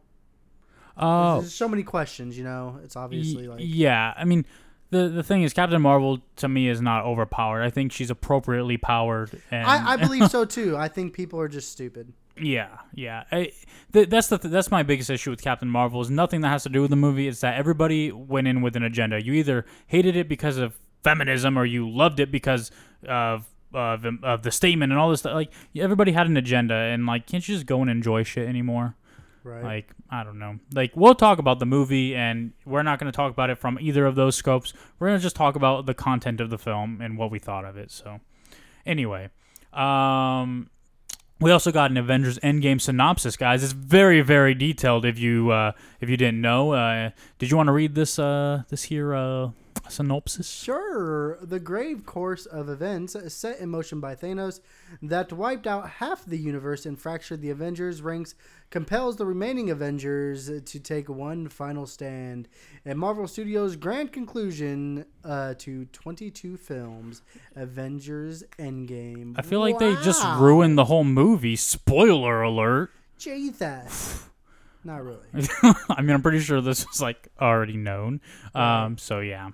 uh, There's so many questions, you know. It's obviously y- like yeah. I mean, the the thing is, Captain Marvel to me is not overpowered. I think she's appropriately powered. And I, I believe so too. I think people are just stupid. Yeah, yeah. I, th- that's the th- that's my biggest issue with Captain Marvel. Is nothing that has to do with the movie. It's that everybody went in with an agenda. You either hated it because of feminism or you loved it because of of, of the statement and all this stuff. Like, everybody had an agenda, and like, can't you just go and enjoy shit anymore? Right. Like, I don't know. Like, we'll talk about the movie, and we're not going to talk about it from either of those scopes. We're going to just talk about the content of the film and what we thought of it. So, anyway, um, we also got an Avengers Endgame synopsis, guys. It's very, very detailed. If you uh, if you didn't know, uh, did you want to read this uh, this here uh, synopsis? Sure. The grave course of events set in motion by Thanos that wiped out half the universe and fractured the Avengers ranks compels the remaining Avengers to take one final stand. And Marvel Studios' grand conclusion uh, to twenty-two films, Avengers Endgame. I feel like they just Wow. ruined the whole movie. Spoiler alert. Jesus. Not really. I mean, I'm pretty sure this was like already known. Um, so yeah.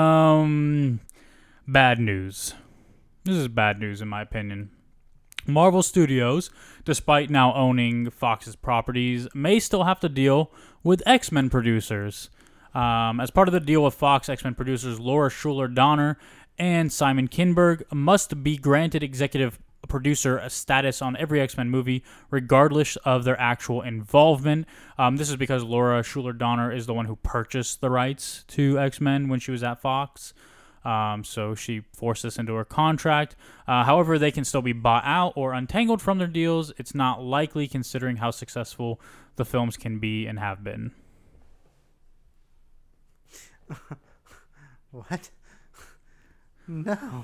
Um, bad news. This is bad news in my opinion. Marvel Studios, despite now owning Fox's properties, may still have to deal with X-Men producers. Um, as part of the deal with Fox, X-Men producers Laura Schuler Donner and Simon Kinberg must be granted executive producer status on every X-Men movie, regardless of their actual involvement. Um, this is because Laura Schuler Donner is the one who purchased the rights to X-Men when she was at Fox. Um, so she forced this into her contract. Uh, however, they can still be bought out or untangled from their deals. It's not likely considering how successful the films can be and have been. What? No.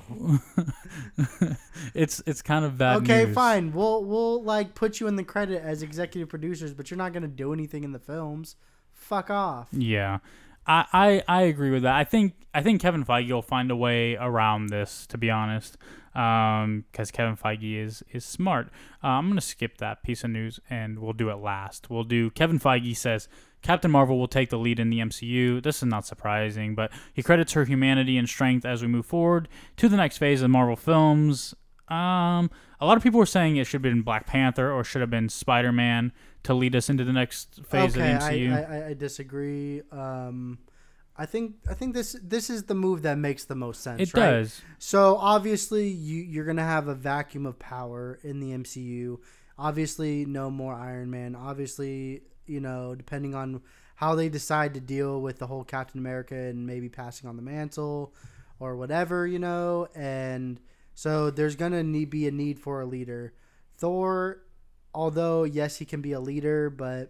it's it's kind of bad Okay, news. fine. We'll we'll like put you in the credit as executive producers, but you're not gonna do anything in the films. Fuck off. Yeah. I, I, I agree with that. I think I think Kevin Feige will find a way around this, to be honest, because um, Kevin Feige is is smart. Uh, I'm gonna skip that piece of news and we'll do it last. We'll do Kevin Feige says Captain Marvel will take the lead in the M C U. This is not surprising, but he credits her humanity and strength as we move forward to the next phase of Marvel films. Um, a lot of people were saying it should have been Black Panther or should have been Spider-Man to lead us into the next phase okay, of the M C U. I, I, I disagree. Um, I think I think this this is the move that makes the most sense. It right? does. So obviously you you're gonna have a vacuum of power in the M C U. Obviously, no more Iron Man. Obviously, you know, depending on how they decide to deal with the whole Captain America and maybe passing on the mantle or whatever, you know, and so there's gonna need be a need for a leader. Thor, although yes, he can be a leader, but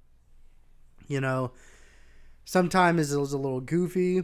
you know, sometimes it's a little goofy.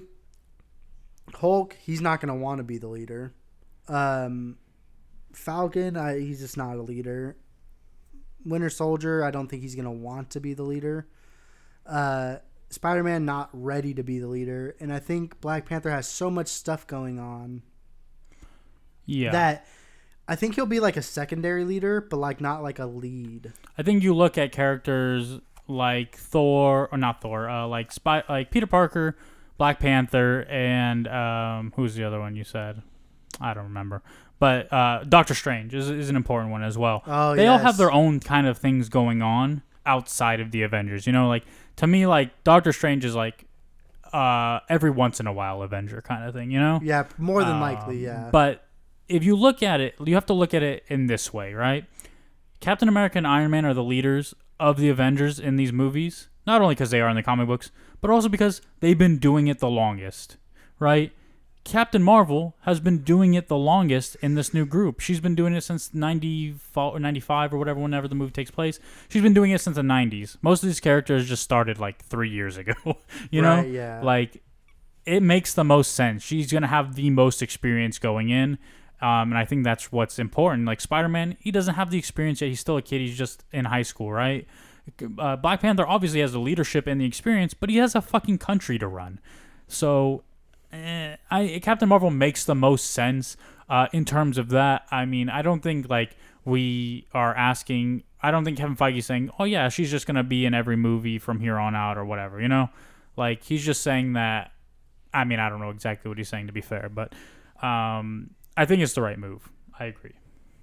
Hulk, he's not gonna want to be the leader. Um, Falcon, I, he's just not a leader. Winter Soldier, I don't think he's gonna want to be the leader. Uh, Spider-Man, not ready to be the leader, and I think Black Panther has so much stuff going on. Yeah. That I think he'll be like a secondary leader, but like not like a lead. I think you look at characters like Thor, or not Thor, uh, like Spy, like Peter Parker, Black Panther, and um, who's the other one you said? I don't remember. But uh, Doctor Strange is, is an important one as well. Oh, they yes. all have their own kind of things going on outside of the Avengers. You know, like to me, like Doctor Strange is like uh, every once in a while Avenger kind of thing. You know? Yeah, more than Um, likely, yeah. But if you look at it, you have to look at it in this way, right? Captain America and Iron Man are the leaders of the Avengers in these movies, not only because they are in the comic books, but also because they've been doing it the longest, right? Captain Marvel has been doing it the longest in this new group. She's been doing it since ninety-four or ninety-five or whatever, whenever the movie takes place. She's been doing it since the nineties. Most of these characters just started like three years ago, you know? Right, yeah. Like, it makes the most sense. She's going to have the most experience going in. Um, and I think that's what's important. Like Spider-Man, he doesn't have the experience yet. He's still a kid. He's just in high school, right? Uh, Black Panther obviously has the leadership and the experience, but he has a fucking country to run. So, eh, I Captain Marvel makes the most sense uh, in terms of that. I mean, I don't think like we are asking. I don't think Kevin Feige's saying, "Oh yeah, she's just gonna be in every movie from here on out" or whatever. You know, like he's just saying that. I mean, I don't know exactly what he's saying to be fair, but. Um, I think it's the right move. I agree.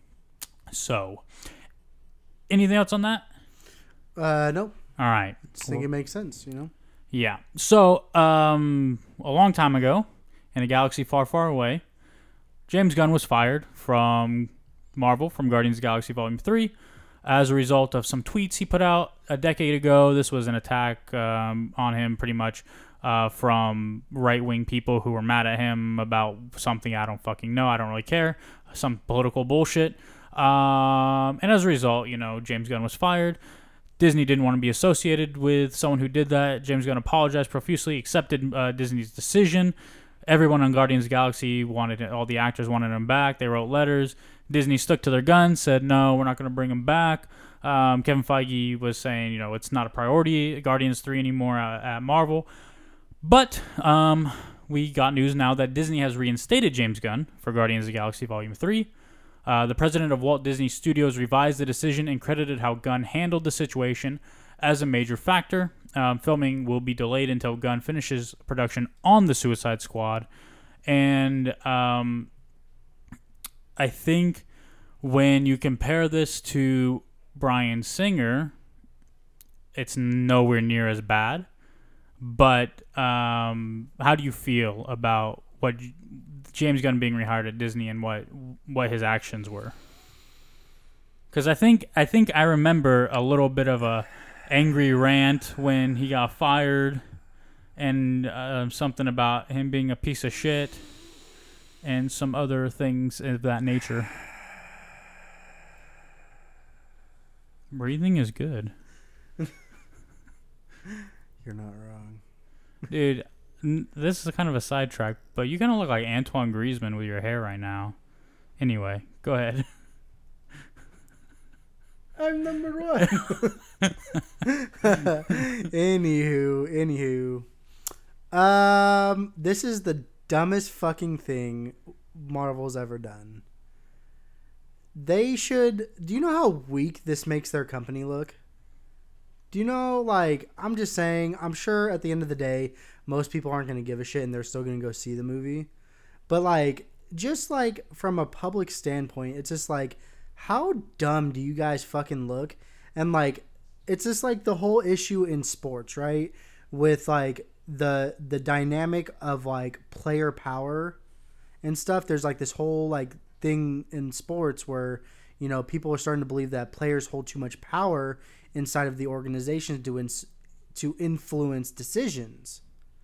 So, anything else on that? Uh, no. All right. I just think it makes sense, you know? Yeah. So, um, a long time ago, in a galaxy far, far away, James Gunn was fired from Marvel, from Guardians of the Galaxy Volume three, as a result of some tweets he put out a decade ago. This was an attack um, on him, pretty much. Uh, from right-wing people who were mad at him about something I don't fucking know. I don't really care. Some political bullshit. Um, and as a result, you know, James Gunn was fired. Disney didn't want to be associated with someone who did that. James Gunn apologized profusely, accepted uh, Disney's decision. Everyone on Guardians of the Galaxy wanted it. All the actors wanted him back. They wrote letters. Disney stuck to their guns, said, no, we're not going to bring him back. Um, Kevin Feige was saying, you know, it's not a priority, Guardians three anymore at, at Marvel. But um, we got news now that Disney has reinstated James Gunn for Guardians of the Galaxy Volume three. Uh, the president of Walt Disney Studios revised the decision and credited how Gunn handled the situation as a major factor. Um, filming will be delayed until Gunn finishes production on the Suicide Squad. And um, I think when you compare this to Bryan Singer, it's nowhere near as bad. But um, how do you feel about what James Gunn being rehired at Disney and what what his actions were? Because I think I think I remember a little bit of a angry rant when he got fired, and uh, something about him being a piece of shit, and some other things of that nature. Breathing is good. You're not wrong. Dude, n- this is kind of a sidetrack, but you're going to look like Antoine Griezmann with your hair right now. Anyway, go ahead. I'm number one. anywho, anywho. Um, this is the dumbest fucking thing Marvel's ever done. They should... Do you know how weak this makes their company look? Do you know, like, I'm just saying, I'm sure at the end of the day, most people aren't going to give a shit and they're still going to go see the movie. But, like, just, like, from a public standpoint, it's just, like, how dumb do you guys fucking look? And, like, it's just, like, the whole issue in sports, right? With, like, the the dynamic of, like, player power and stuff. There's, like, this whole, like, thing in sports where, you know, people are starting to believe that players hold too much power inside of the organization to ins- to influence decisions.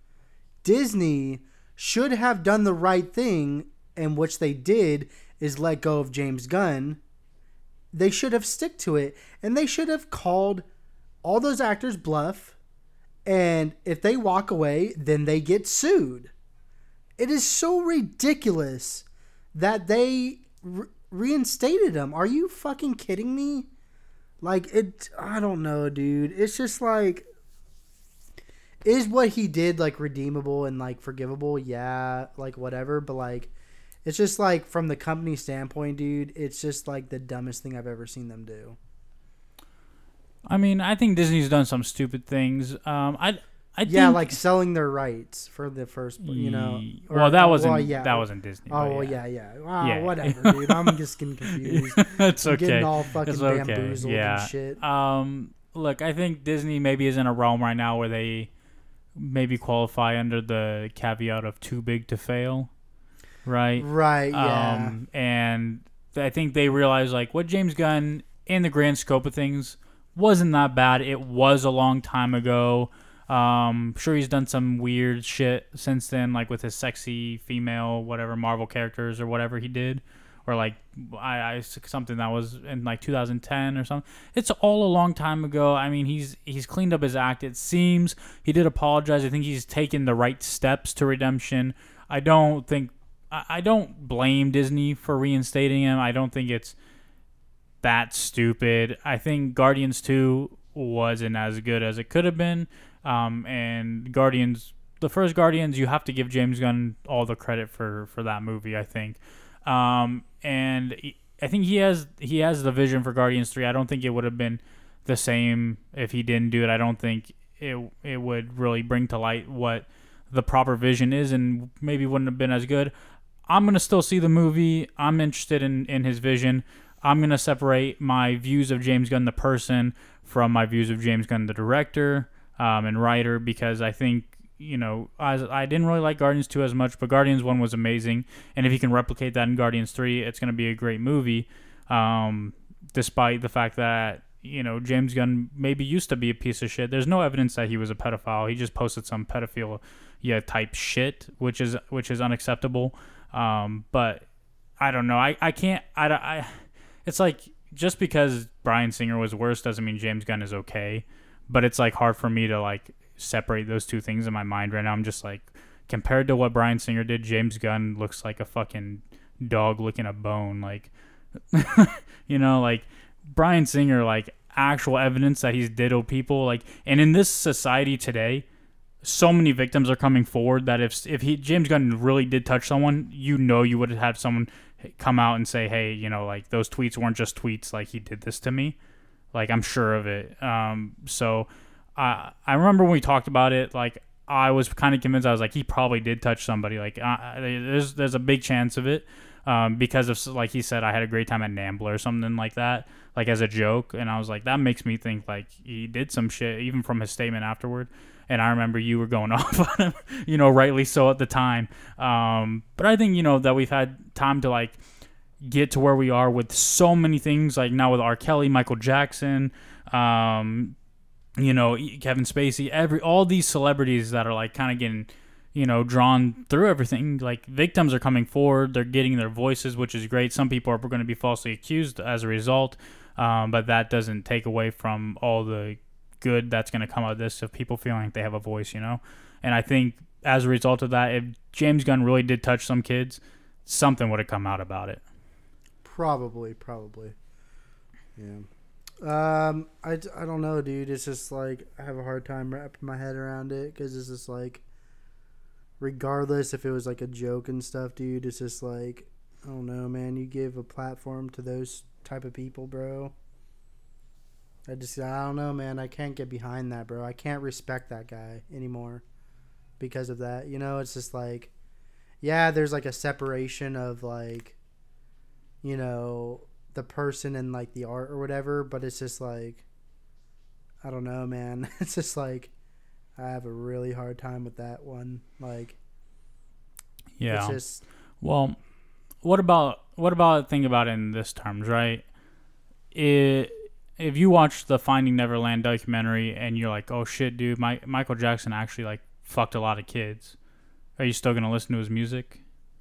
Disney should have done the right thing, and which they did is let go of James Gunn. They should have stick to it, and they should have called all those actors bluff, and if they walk away, then they get sued. It is so ridiculous that they re- reinstated him. Are you fucking kidding me? Like, it, I don't know, dude. It's just like, is what he did, like, redeemable and, like, forgivable? Yeah, like, whatever. But, like, it's just, like, from the company standpoint, dude, it's just, like, the dumbest thing I've ever seen them do. I mean, I think Disney's done some stupid things. Um, I, I yeah, think, like selling their rights for the first, you know. Or, well, that wasn't well, yeah. that wasn't Disney. Oh, well, yeah, yeah, yeah. Wow, yeah. whatever, dude. I'm just getting confused. It's I'm okay. getting all fucking it's okay. bamboozled yeah. and shit. Um, look, I think Disney maybe is in a realm right now where they maybe qualify under the caveat of too big to fail, right? Right. Yeah. Um, and I think they realize like what James Gunn, in the grand scope of things, wasn't that bad. It was a long time ago. Um, sure, he's done some weird shit since then, like with his sexy female, whatever Marvel characters or whatever he did, or like I, I something that was in like two thousand ten or something. It's all a long time ago. I mean, he's he's cleaned up his act. It seems he did apologize. I think he's taken the right steps to redemption. I don't think I, I don't blame Disney for reinstating him. I don't think it's that stupid. I think Guardians two wasn't as good as it could have been. Um, and Guardians, the first Guardians, you have to give James Gunn all the credit for, for that movie, I think. Um, and he, I think he has he has the vision for Guardians three. I don't think it would have been the same if he didn't do it. I don't think it it would really bring to light what the proper vision is, and maybe wouldn't have been as good. I'm going to still see the movie. I'm interested in, in his vision. I'm going to separate my views of James Gunn, the person, from my views of James Gunn, the director. Um, and writer, because I think, you know, I, I didn't really like Guardians two as much, but Guardians one was amazing. And if he can replicate that in Guardians three, it's going to be a great movie, um, despite the fact that, you know, James Gunn maybe used to be a piece of shit. There's no evidence that he was a pedophile. He just posted some pedophilia type shit, which is which is unacceptable. Um, but I don't know. I, I can't. I, I, it's like just because Bryan Singer was worse doesn't mean James Gunn is okay. But it's like hard for me to like separate those two things in my mind right now. I'm just like, compared to what Bryan Singer did, James Gunn looks like a fucking dog licking a bone. Like, you know, like Bryan Singer, like actual evidence that he's diddled people. Like, and in this society today, so many victims are coming forward that if if he James Gunn really did touch someone, you know, you would have had someone come out and say, hey, you know, like those tweets weren't just tweets. Like he did this to me. Like, I'm sure of it. Um, so I I remember when we talked about it, like, I was kind of convinced. I was like, he probably did touch somebody. Like, uh, there's there's a big chance of it um, because of, like he said, I had a great time at NAMBLA or something like that, like as a joke. And I was like, that makes me think, like, he did some shit, even from his statement afterward. And I remember you were going off on him, you know, rightly so at the time. Um, but I think, you know, that we've had time to, like, get to where we are with so many things, like now with R. Kelly, Michael Jackson, um, you know, Kevin Spacey, every all these celebrities that are like kind of getting, you know, drawn through everything. Like victims are coming forward, they're getting their voices, which is great. Some people are going to be falsely accused as a result, um, but that doesn't take away from all the good that's going to come out of this of people feeling like they have a voice, you know. And I think as a result of that, if James Gunn really did touch some kids, something would have come out about it. Probably, probably. Yeah. Um, I, I don't know, dude. It's just like I have a hard time wrapping my head around it because it's just like, regardless if it was like a joke and stuff, dude, it's just like, I don't know, man. You give a platform to those type of people, bro. I just I don't know, man. I can't get behind that, bro. I can't respect that guy anymore because of that. You know, it's just like, yeah, there's like a separation of like, you know, the person and like the art or whatever, but it's just like, I don't know, man. It's just like I have a really hard time with that one. Like, Yeah. it's just Well, what about what about think about it in this terms, right? It, if you watch the Finding Neverland documentary and you're like, oh shit, dude, my, Michael Jackson actually like fucked a lot of kids, are you still gonna listen to his music?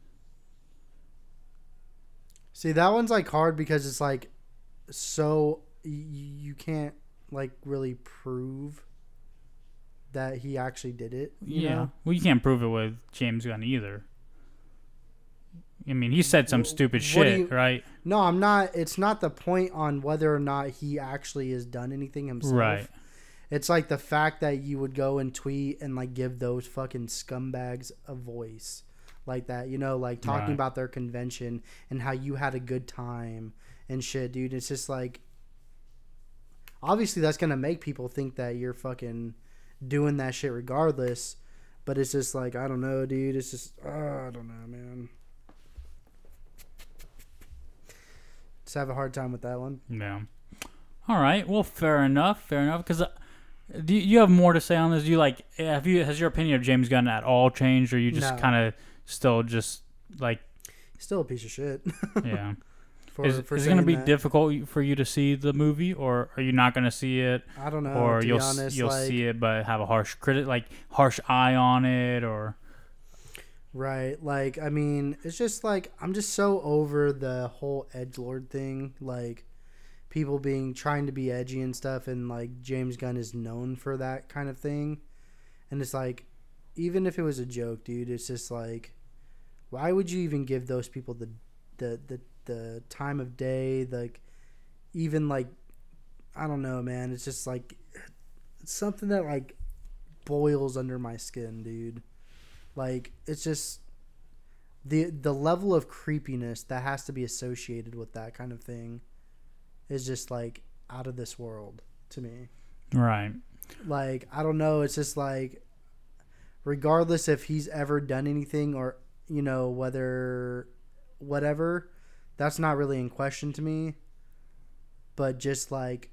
see that one's like hard because it's like so y- you can't like really prove that he actually did it. You Yeah. know? Well, you can't prove it with James Gunn either. I mean, he said some Wh- stupid what do shit, you- right? No, I'm not. It's not the point on whether or not he actually has done anything himself. Right. It's like the fact that you would go and tweet and like give those fucking scumbags a voice like that, you know, like talking Right. about their convention and how you had a good time and shit, dude. It's just like, obviously that's going to make people think that you're fucking doing that shit regardless. But it's just like, I don't know, dude. It's just, uh, I don't know, man. Just have a hard time with that one. Yeah. All right. Well, fair enough. Fair enough. Because uh, do you, you have more to say on this? Do you like? Have you? Has your opinion of James Gunn at all changed, or you just No. kind of still just like? Still a piece of shit. Yeah. for, is for is it going to saying be that. difficult for you to see the movie, or are you not going to see it, I don't know. or to you'll be s- honest, you'll like, see it but have a harsh critic, like harsh eye on it, or right. Like, I mean, it's just like, I'm just so over the whole edgelord thing. Like, people being, trying to be edgy and stuff. And, like, James Gunn is known for that kind of thing. And it's like, even if it was a joke, dude, it's just like, why would you even give those people the, the, the, the time of day? Like, even, like, I don't know, man. It's just like, it's something that, like, boils under my skin, dude. Like, it's just the the level of creepiness that has to be associated with that kind of thing is just like out of this world to me. right? Like, I don't know, it's just like, regardless if he's ever done anything or, you know, whether whatever, that's not really in question to me. But just like,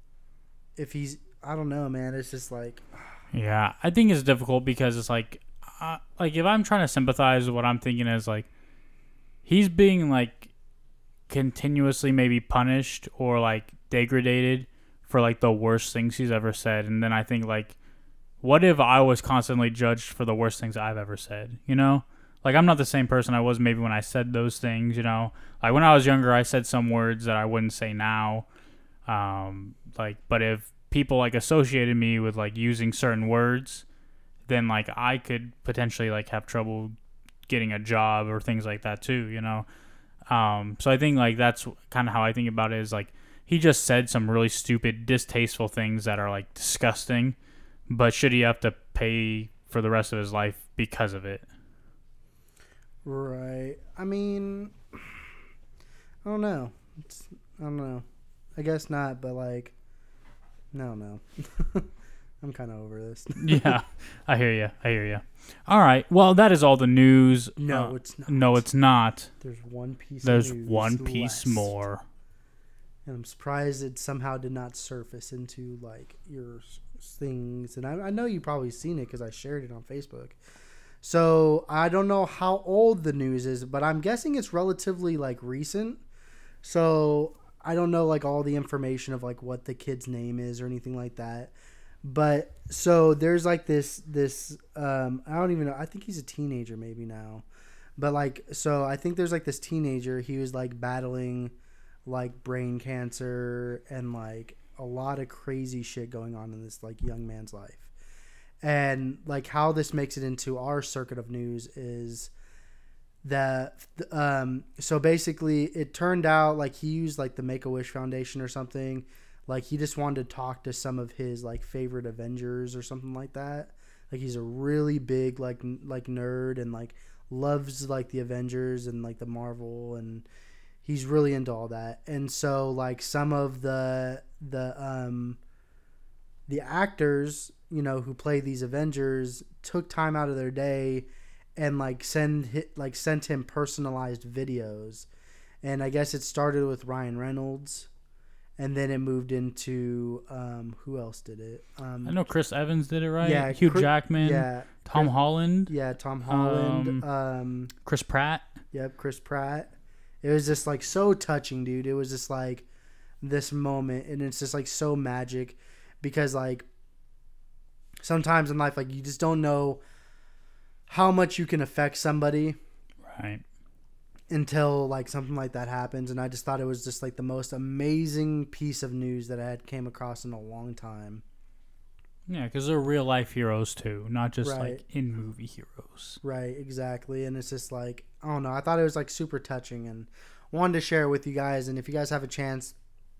if he's, I don't know, man, it's just like, Yeah, I think it's difficult because it's like, uh, like if I'm trying to sympathize, what I'm thinking is like, he's being like continuously maybe punished or like degraded for like the worst things he's ever said, and then I think like, what if I was constantly judged for the worst things I've ever said? You know, like I'm not the same person I was maybe when I said those things. You know, like when I was younger, I said some words that I wouldn't say now. Um, like, but if people like associated me with like using certain words, then like I could potentially like have trouble getting a job or things like that too, you know? Um, so I think like that's kind of how I think about it is like he just said some really stupid, distasteful things that are like disgusting, but should he have to pay for the rest of his life because of it? right. I mean, I don't know. It's, I don't know. I guess not, but like, no, no. I'm kind of over this. Yeah, I hear you. I hear you. All right. Well, that is all the news. No, Uh, it's not. no, it's not. There's one piece. There's of news one piece less. more. And I'm surprised it somehow did not surface into like your s- things. And I, I know you probably seen it because I shared it on Facebook. So I don't know how old the news is, but I'm guessing it's relatively like recent. So I don't know like all the information of like what the kid's name is or anything like that. But so there's like this this um I don't even know. I think he's a teenager maybe now. But like so I think there's like this teenager, he was like battling like brain cancer and like a lot of crazy shit going on in this like young man's life. And like how this makes it into our circuit of news is that um so basically it turned out like he used like the Make-A-Wish Foundation or something. Like he just wanted to talk to some of his like favorite Avengers or something like that. Like he's a really big like n- like nerd and like loves like the Avengers and like the Marvel, and he's really into all that. And so like some of the the um the actors, you know, who play these Avengers took time out of their day and like send hit, like sent him personalized videos. And I guess it started with Ryan Reynolds, and then it moved into um, who else did it? Um, I know Chris Evans did it, right? Yeah, Hugh Chris, Jackman. Yeah, Tom Chris, Holland. Yeah, Tom Holland. Um, Um, Chris Pratt. Yep, Chris Pratt. It was just like so touching, dude. It was just like this moment, and it's just like so magic because like sometimes in life, like you just don't know how much you can affect somebody, right? Until like something like that happens. And I just thought it was just like the most amazing piece of news that I had came across in a long time. Yeah, because they're real life heroes too, not just Right. like in movie heroes. Right, exactly. And it's just like, I don't know, I thought it was like super touching and wanted to share it with you guys. And if you guys have a chance,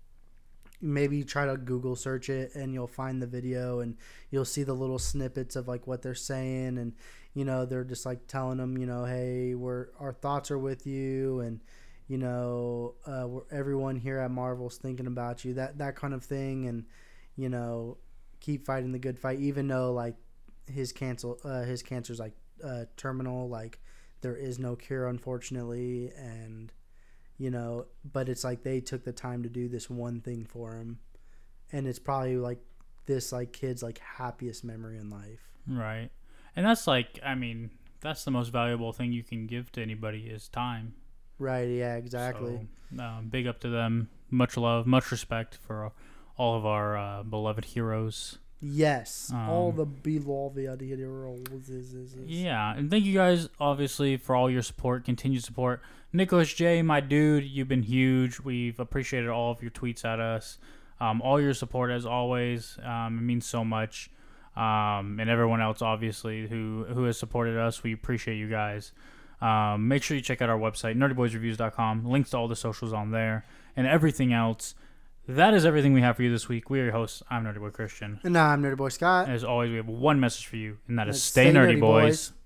maybe try to Google search it and you'll find the video and you'll see the little snippets of like what they're saying. And you know, they're just like telling them, you know, hey, we're our thoughts are with you, and you know, uh, we're, everyone here at Marvel's thinking about you, that that kind of thing. And you know, keep fighting the good fight, even though like his cancel uh, his cancer's like uh, terminal, like there is no cure, unfortunately. And you know, but it's like they took the time to do this one thing for him, and it's probably like this like kid's like happiest memory in life. Right. And that's like, I mean, that's the most valuable thing you can give to anybody is time. Right, yeah, exactly. So, uh, big up to them. Much love, much respect for all of our uh, beloved heroes. Yes, um, all the beloved heroes. Is, is, is. Yeah, and thank you guys, obviously, for all your support, continued support. Nicholas J, my dude, you've been huge. We've appreciated all of your tweets at us. Um, all your support, as always. Um, it means so much. Um, and everyone else, obviously, who, who has supported us. We appreciate you guys. Um, make sure you check out our website, nerdy boys reviews dot com. Links to all the socials on there and everything else. That is everything we have for you this week. We are your hosts. I'm Nerdy Boy Christian. And I'm Nerdy Boy Scott. As always, we have one message for you, and that is Let's stay, stay nerdy, nerdy, boys. boys.